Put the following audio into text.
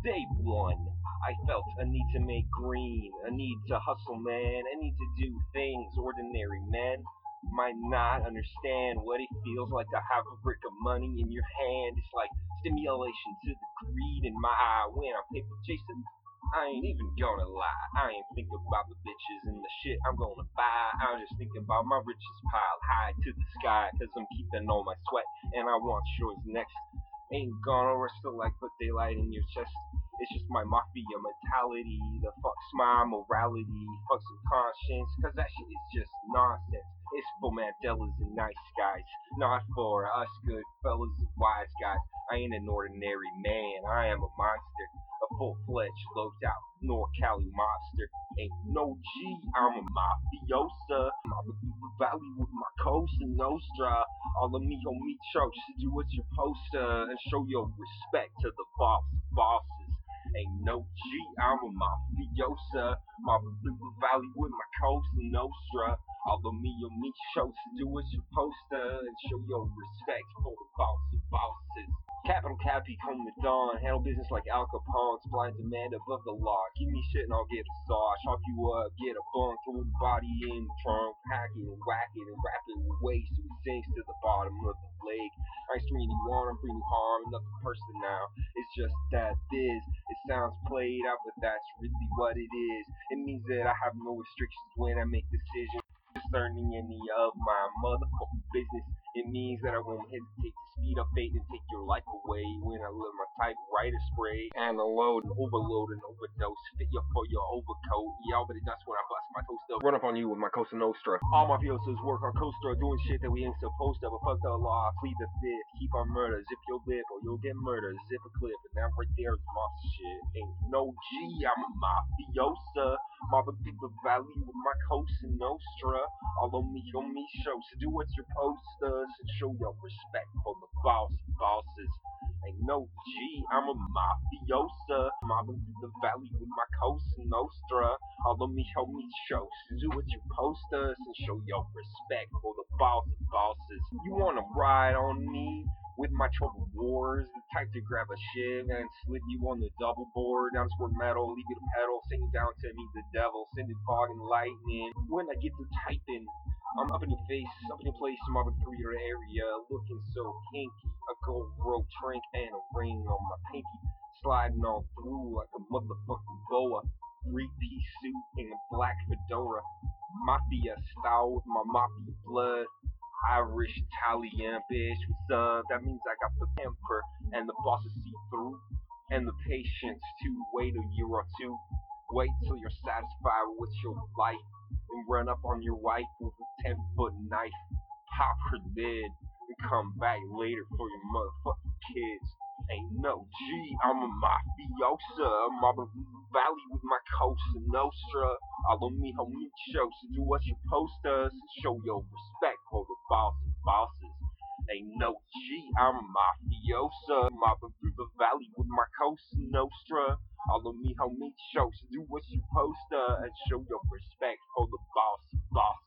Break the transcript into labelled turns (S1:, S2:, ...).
S1: Day one, I felt a need to make green, a need to hustle, man, a need to do things ordinary men might not understand what it feels like to have a brick of money in your hand. It's like stimulation to the greed in my eye when I'm paper chasing. I ain't even gonna lie, I ain't thinking about the bitches and the shit I'm gonna buy. I'm just thinking about my riches piled high to the sky, cause I'm keeping all my sweat and I want yours next. Ain't gonna wrestle like put daylight in your chest. It's just my mafia mentality. The fuck's my morality? Fuck some conscience, cause that shit is just nonsense. It's for Mandelas and nice guys, not for us good fellas and wise guys. I ain't an ordinary man, I am a monster. A full-fledged, low-out North Cali mobster. Ain't no G, I'm a mafiosa. I'm a the valley with my Cosa Nostra. All of me on me church to do what you're supposed to and show your respect to the bosses. Ain't no G, I'm a mafiosa. Mob through the valley with my Cosa Nostra. All of me on me shows to do what you're supposed to and show your respect for the bosses. Capital Cappy come with dawn, handle business like Al Capone, supply and demand above the law. Give me shit and I'll get a saw, chop you up, get a bunk, throw the body in the trunk, pack it and whack it and wrap it with waste so it sinks to the bottom of the lake. I ain't stringing you on, I'm bringing you harm, nothing personal now. It's just that it sounds played out, but that's really what it is. It means that I have no restrictions when I make decisions concerning any of my motherfucking business. It means that I won't hesitate to speed up fate and take your life away when I live my typewriter spray and unload and overload and overdose. Fit you for your overcoat. Y'all but it does when I bust my toaster. Run up on you with my Cosa Nostra. All mafiosos work on Costa, doing shit that we ain't supposed to. But fuck the law, plead the fifth, keep our murder, zip your lip or you'll get murdered. Zip a clip, and that right there is monster shit. Ain't no G, I'm a mafiosa. Mobbing through the valley with my Cosa Nostra. All on me shows to do what you're supposed to and show your respect for the bosses. Ain't no G, I'm a mafiosa. Mobbing through the valley with my Cosa Nostra. All on me shows to do what you're supposed to and show your respect for the bosses. You wanna ride on me? With my trouble wars, the type to grab a shiv and slit you on the double board. Down squirt metal, leave you to pedal, send you down to meet the devil, send it fog and lightning. When I get to typing, I'm up in your face, up in your place, I'm up through your area, looking so kinky. A gold rope trink and a ring on my pinky, sliding on through like a motherfucking boa. 3-piece suit and a black fedora, mafia style with my mafia blood. Irish, Italian, bitch, what's up? That means I got the temper and the bosses see through, and the patience to wait a year or two. Wait till you're satisfied with your life, and run up on your wife with a 10-foot knife. Pop her lid, and come back later for your motherfucking kids. Ain't no G, I'm a mafiosa. I'm mobbing the valley with my Cosa Nostra. All of me homie shows to do what you're supposed to and show your respect for the bosses. Ain't no G, I'm a mafiosa. Mobbing through the valley with my Cosa Nostra. All of me homie shows to do what you're supposed to and show your respect for the bosses.